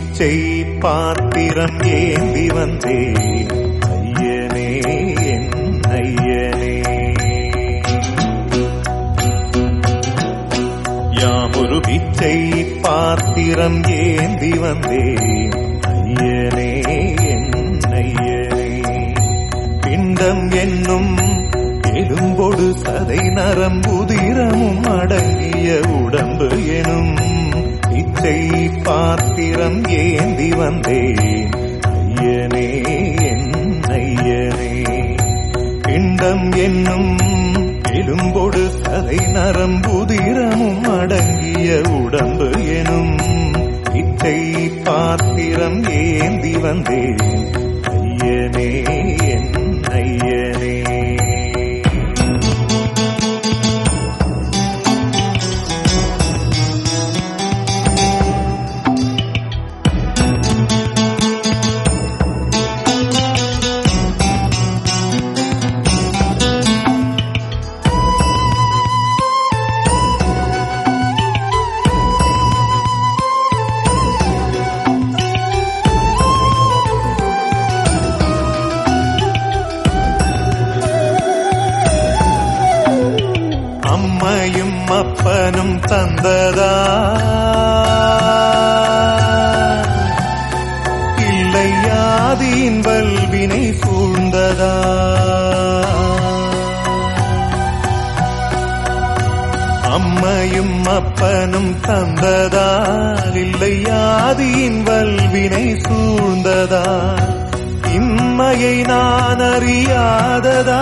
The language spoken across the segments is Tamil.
பிச்சை பாத்திரம் ஏந்தி வந்தேன் ஐயனே என் ஐயனே. யாமொரு பிச்சை பாத்திரம் ஏந்தி வந்தேன் ஐயனே என் ஐயனே. பிண்டம் என்னும் எலும்பொடு சதை நரம்புதிரமும் அடங்கிய உடம்பு எனும் பிச்சை பாத்திரம் ஏந்தி வந்தேன் ஐயனே என் ஐயனே. பிண்டம் என்னும் எலும்பொடு சதை நரம்புதிரமும் அடங்கிய உடம்பு எனும் பிச்சை பாத்திரம் ஏந்தி வந்தேன் ஐயனே என் ஐயனே. அம்மையும் அப்பனும் தந்ததா இல்லை ஆதியின் வல்வினை சூழ்ந்ததா. அம்மையும் அப்பனும் தந்ததா இல்லை ஆதியின் வல்வினை சூழ்ந்ததா. இம்மையை நான் அறியாததா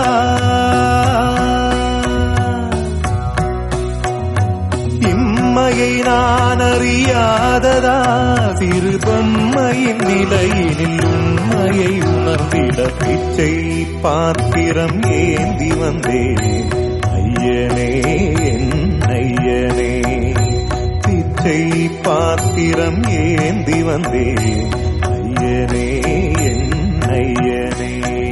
இம்மையை நான் அறியாததா. சிறு பொம்மையின் நிலையினில் உண்மையை உணர்ந்திட பிச்சை பாத்திரம் ஏந்தி வந்தேன் ஐயனே என் ஐயனே. பிச்சை பாத்திரம் ஏந்தி வந்தேன் ஐயனே என் ஐயனே.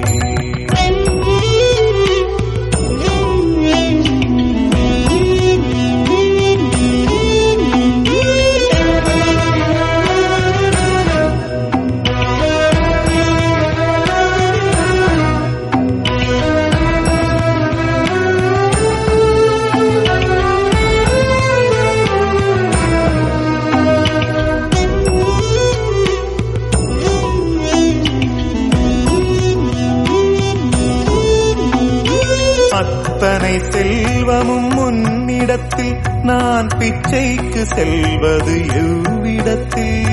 அத்தனை செல்வமும் முன்னிடத்தில் நான் பிச்சைக்கு செல்வது எவ்விடத்தில்.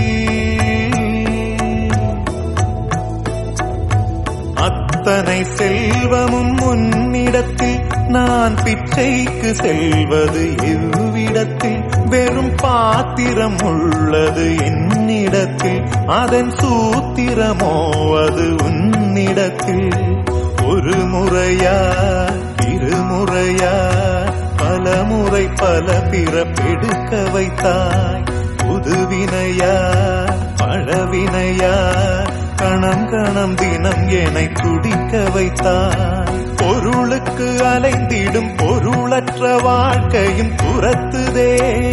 அத்தனை செல்வமும் முன்னிடத்தில் நான் பிச்சைக்கு செல்வது எவ்விடத்தில். வெறும் பாத்திரம் உள்ளது என்னிடத்தில், அதன் சூத்திரமோ அது உன்னிடத்தில். ஒரு முறையா இருமுறையா பலமுறை பல பிறப்பெடுக்க வைத்தாய். புதுவினையா பழவினையா கணம் கணம் தினம் என்னை துடிக்க வைத்தாய். பொருளுக்கு அலைந்திடும் பொருளற்ற வாழ்க்கையும் துரத்துதே.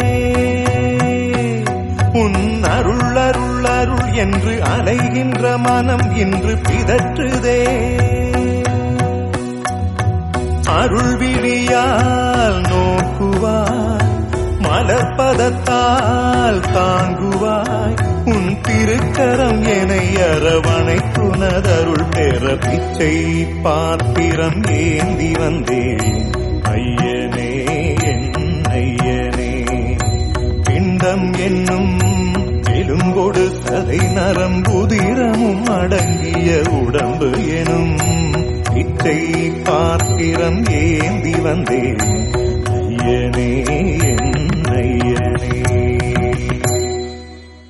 உன் அருள் அருள் அருள் என்று அலைகின்ற மனம் இன்று பிதற்றுதே. அருள் விழியால் நோக்குவாய், மலர்பதத்தால் தாங்குவாய். உன் திருக்கரம் என்னை அரவணைத்துனதருள் பெற பிச்சை பாத்திரம் ஏந்தி வந்தேன் ஐயனே என் ஐயனே. பிண்டம் என்னும் எலும்பொடு சதை நரம்புதிரமும் அடங்கிய உடம்பு எனும் பிச்சை பாத்திரம் ஏந்தி வந்தேன் ஐயனே என் ஐயனே.